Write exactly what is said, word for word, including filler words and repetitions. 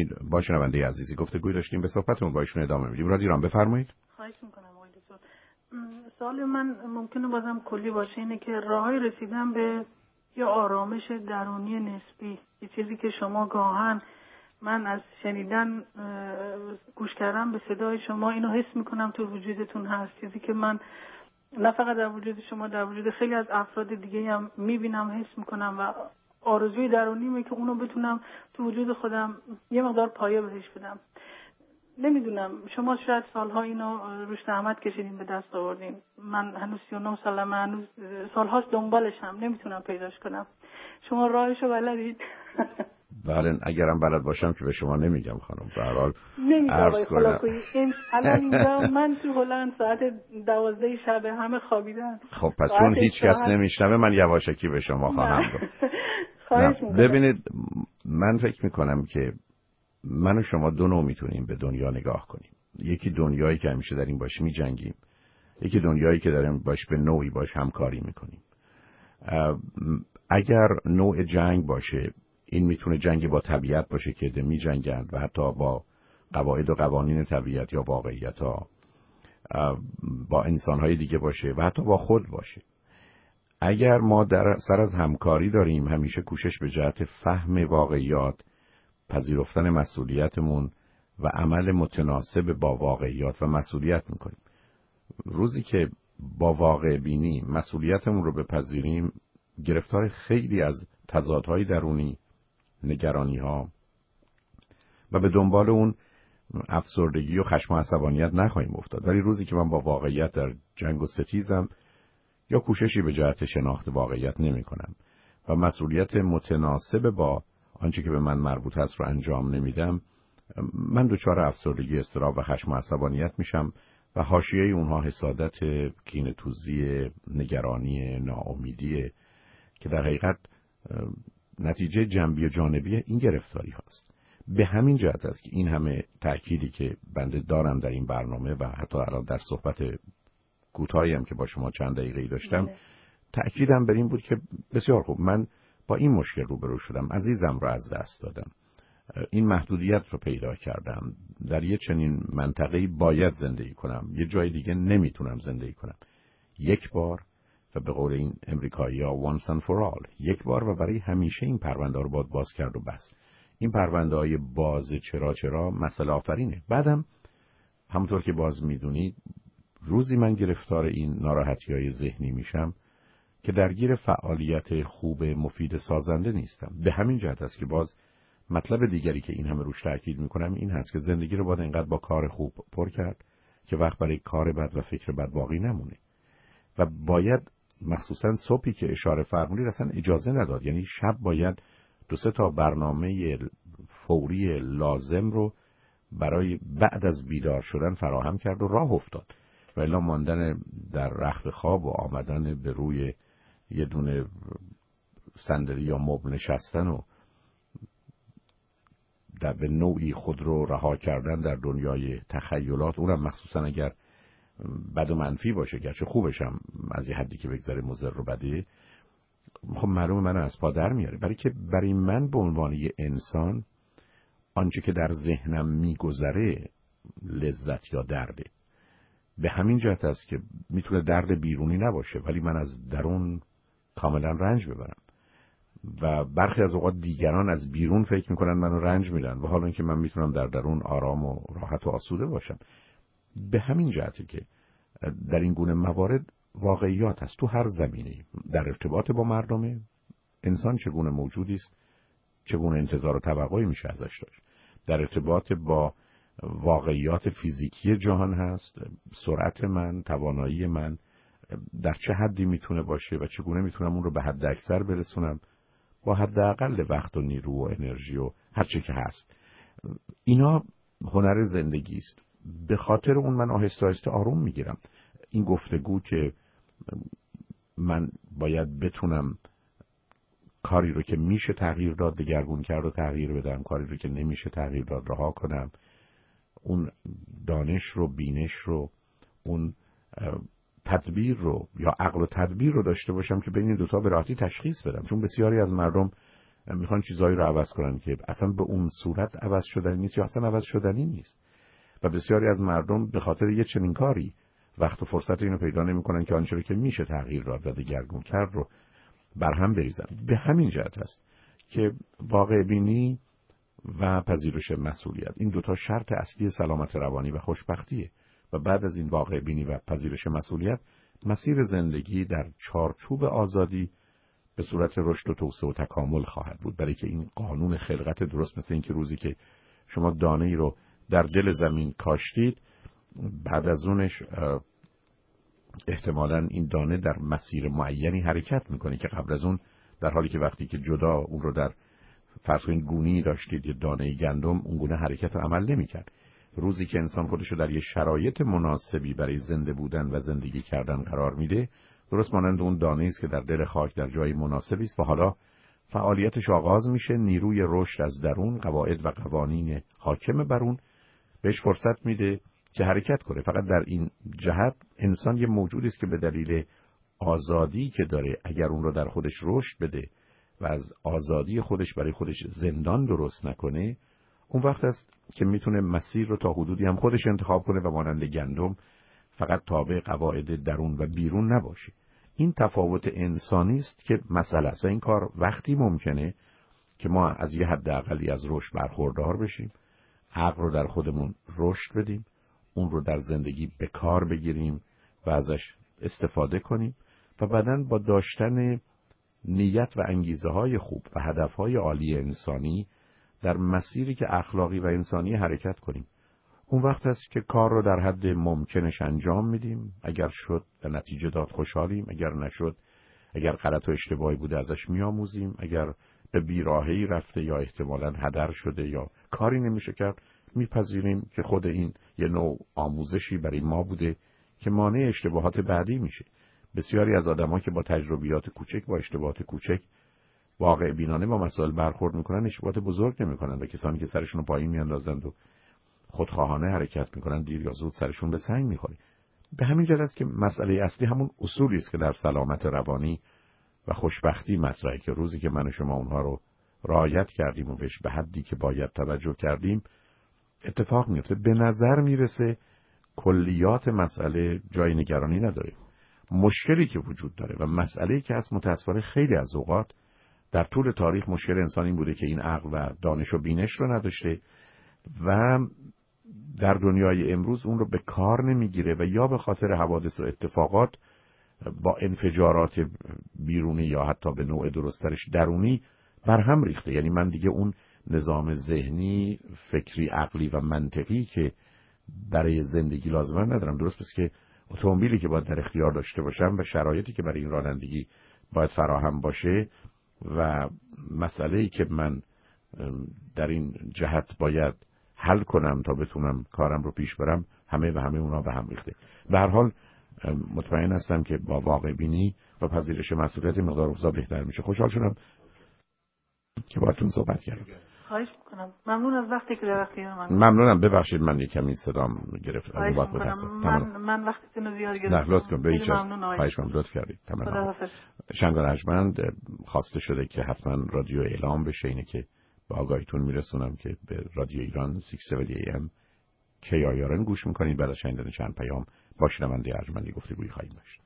با شنونده عزیزی گفتگوی داشتیم، به صحبتمون با ایشون ادامه میدیم. رادیو بفرمایید. خواهش میکنم آقای دکتر. سوال من ممکنه بازم کلی باشه، اینه که راهی رسیدن به یه آرامش درونی نسبی، یه چیزی که شما گاهن من از شنیدن گوش کردم به صدای شما اینو حس میکنم تو وجودتون هست، چیزی که من نه فقط در وجود شما، در وجود خیلی از افراد دیگه هم میبینم، حس میکنم و آرزوی درونیمه که اونو بتونم تو وجود خودم یه مقدار پایه بهش بدم. نمیدونم، شما شاید سالها اینو روش زحمت کشیدین به دست آوردین، من هنوز سی و نه سالمه، هنوز سالهاش دنبالشم، نمیتونم پیداش کنم. شما راهشو بلدید؟ بله، اگرم بلد باشم که به شما نمیگم خانم. به هر حال عرض کنم این الان اینجا من تو هلند ساعت دوازده شب، همه خوابیدن. خب پس چون هیچ کس نمیشنوه من یواشکی به شما خواهم گفت. خواهش میکنم. ببینید، من فکر میکنم که من و شما دو نوع میتونیم به دنیا نگاه کنیم. یکی دنیایی که همیشه در این باش میجنگیم، یکی دنیایی که داریم باش به نوعی باش همکاری میکنیم. اگر نوع جنگ باشه، این میتونه جنگ با طبیعت باشه که ده میجنگند و حتی با قواعد و قوانین طبیعت یا واقعیت ها، با انسانهای دیگه باشه و حتی با خود باشه. اگر ما در سر از همکاری داریم، همیشه کوشش به جهت فهم واقعیات، پذیرفتن مسئولیتمون و عمل متناسب با واقعیات و مسئولیت میکنیم. روزی که با واقع بینی مسئولیتمون رو بپذیریم، گرفتار خیلی از تضادهای درونی، نگرانی ها و به دنبال اون افسردگی و خشم و عصبانیت نخواهیم افتاد. ولی روزی که من با واقعیت در جنگ و ستیزم یا کوششی به جهت شناخت واقعیت نمی کنم و مسئولیت متناسب با آنچه که به من مربوط هست رو انجام نمیدم، من دچار افسردگی، اضطراب و خشم و عصبانیت میشم و حاشیه اونها حسادت، کینه‌توزی، نگرانی، ناامیدی که در حقیقت نتیجه جنبی و جانبی این گرفتاری هاست. به همین جهت است که این همه تأکیدی که بنده دارم در این برنامه و حتی الان در صحبت کوتاهی هم که با شما چند دقیقه‌ای داشتم، تأکیدم بر این بود که بسیار خوب، من با این مشکل روبرو شدم، عزیزم رو از دست دادم، این محدودیت رو پیدا کردم، در یه چنین منطقه‌ای باید زندگی کنم، یه جای دیگه نمیتونم زندگی کنم. یک بار و به قول این امریکایی‌ها once and for all، یک بار و برای همیشه این پرونده رو باید باز کرد و بس. این پرونده های باز چرا چرا مسئله آفرینه. بعدم همونطور که باز میدونید، روزی من گرفتار این ناراحتی‌های ذهنی میشم که درگیر فعالیت خوب مفید سازنده نیستم. به همین جهت است که باز مطلب دیگری که این همه روش تاکید میکنم این هست که زندگی رو باید اینقدر با کار خوب پر کرد که وقت برای کار بد و فکر بد باقی نمونه و باید مخصوصا صبحی که اشاره فرمودید اصلا اجازه نداد. یعنی شب باید دو سه تا برنامه فوری لازم رو برای بعد از بیدار شدن فراهم کرد و راه افتاد و الا ماندن در رخت خواب و آمدن به روی یه دونه صندلی یا مبل نشستن و در به نوعی خود رو رها کردن در دنیای تخیلات، اونم مخصوصا اگر بد و منفی باشه، گرچه خوبشم از یه حدی که بگذره مضر و بده، خب معلومه منو از پا در میاره. برای که برای من به عنوان یه انسان آنچه که در ذهنم میگذره لذت یا درده. به همین جهت است که میتونه درد بیرونی نباشه ولی من از درون کاملا رنج ببرم و برخی از اوقات دیگران از بیرون فکر میکنن منو رنج میدن و حالا اینکه من میتونم در درون آرام و راحت و آسوده باشم. به همین جهته که در این گونه موارد واقعیات هست تو هر زمینه‌ای، در ارتباط با مردم، انسان چگونه موجودی است، چگونه انتظار و توقعی میشه ازش داشت، در ارتباط با واقعیات فیزیکی جهان هست، سرعت من، توانایی من در چه حدی میتونه باشه و چگونه میتونم اون رو به حد اکثر برسونم با حداقل وقت و نیرو و انرژی و هر چه که هست. اینا هنر زندگی است. به خاطر اون من آهسته آهسته آروم میگیرم. این گفتگو که من باید بتونم کاری رو که میشه تغییر داد دگرگون کرد و تغییر بدم، کاری رو که نمیشه تغییر داد رها کنم، اون دانش رو، بینش رو، اون تدبیر رو یا عقل و تدبیر رو داشته باشم که بین این دوتا به راحتی تشخیص بدم. چون بسیاری از مردم میخوان چیزایی رو عوض کنن که اصلا به اون صورت عوض شدنی نیست یا اصلا عوض شدنی نیست. و بسیاری از مردم به خاطر یه چنین کاری وقت و فرصت اینو پیدا نمیکنن که آنچه که میشه تغییر داد و دگرگون کرد رو برهم بریزن. به همین جهت است که واقع بینی و پذیرش مسئولیت این دوتا شرط اصلی سلامت روانی و خوشبختیه و بعد از این واقع بینی و پذیرش مسئولیت مسیر زندگی در چارچوب آزادی به صورت رشد و توسعه و تکامل خواهد بود. برای که این قانون خلقت درست مثل این که روزی که شما دانه ای رو در دل زمین کاشتید بعد از اونش احتمالاً این دانه در مسیر معینی حرکت میکنه که قبل از اون در حالی که وقتی که جدا اون رو در فرض کنید گونی داشتید یه دانه گندم اون گونه حرکت و عمل نمیکرد. روزی که انسان خودش رو در یه شرایط مناسبی برای زنده بودن و زندگی کردن قرار میده درست مانند اون دانه است که در دل خاک در جای مناسبی است و حالا فعالیتش آغاز میشه، نیروی رشد از درون، قواعد و قوانین حاکم بر اون بهش فرصت میده که حرکت کنه. فقط در این جهت انسان یه موجودی است که به دلیل آزادی که داره اگر اون رو در خودش رشد بده و از آزادی خودش برای خودش زندان درست نکنه اون وقت است که میتونه مسیر رو تا حدودی هم خودش انتخاب کنه و مانند گندم فقط تابع قواعد درون و بیرون نباشه. این تفاوت انسانی است که مسئله است و این کار وقتی ممکنه که ما از یه حد اقلی از رشد برخوردار بشیم، عقل رو در خودمون رشد بدیم، اون رو در زندگی به کار بگیریم و ازش استفاده کنیم و بعداً با داشتن نیت و انگیزه های خوب و هدف های عالی انسانی در مسیری که اخلاقی و انسانی حرکت کنیم. اون وقت است که کار رو در حد ممکنش انجام میدیم. اگر شد و نتیجه داد خوشحالیم، اگر نشد، اگر غلط و اشتباهی بوده ازش میآموزیم، اگر به بیراهه‌ای رفته یا احتمالاً هدر شده یا کاری نمیشه کرد میپذیریم که خود این یه نوع آموزشی برای ما بوده که مانع اشتباهات بعدی میشه. بسیاری از آدم‌ها که با تجربیات کوچک با اشتباهات کوچک واقع بینانه با مسائل برخورد میکنن اشتباهات بزرگ نمیکنن و کسانی که سرشون رو پایین میاندازند و خودخواهانه حرکت میکنن دیر یا زود سرشون به سنگ میخوره. به همین جهت است که مسئله اصلی همون اصولی است که در سلامت روانی و خوشبختی مطرحه که روزی که من و شما اونها رو رعایت کردیم و بهش به حدی که باید توجه کردیم اتفاق میفته. به نظر میرسه کلیات مسئله جای نگرانی نداره. مشکلی که وجود داره و مسئله‌ای که از متأسفانه خیلی از اوقات در طول تاریخ مشکل انسان این بوده که این عقل و دانش و بینش رو نداشته و در دنیای امروز اون رو به کار نمیگیره و یا به خاطر حوادث و اتفاقات با انفجارات بیرونی یا حتی به نوع درسترش درونی برهم ریخته. یعنی من دیگه اون نظام ذهنی، فکری، عقلی و منطقی که برای زندگی لازمه ندارم. درست پس که اتومبیلی که باید در اختیار داشته باشم و شرایطی که برای این رانندگی باید فراهم باشه و مسئله‌ای که من در این جهت باید حل کنم تا بتونم کارم رو پیش برم همه و همه اونا به هم ریخته. به هر حال مطمئن هستم که با واقع بینی و پذیرش مسئولیت مقدار اوضاع بهتر میشه. خوشحال شدم که باهاتون صحبت کردم. خواهش میکنم. ممنون از وقتی که در اختیار من. ممنونم. ببخشید من یک کمی صدام گرفت. خواهش میکنم. من من وقتتون رو زیاد گرفتم. لطف کن. خیلی ممنون. خواهش میکنم. لطف کردید. تمام. شنگ رجمند خواسته شده که حتما رادیو اعلام بشه، اینه که با آگاهیتون میرسونم که به رادیو ایران شش هفتاد ای ام کی آی آر ان گوش میکنید. بعد از شنیدن چند پیام با شنونده ارجمندی گفتگویی خواهیم داشت.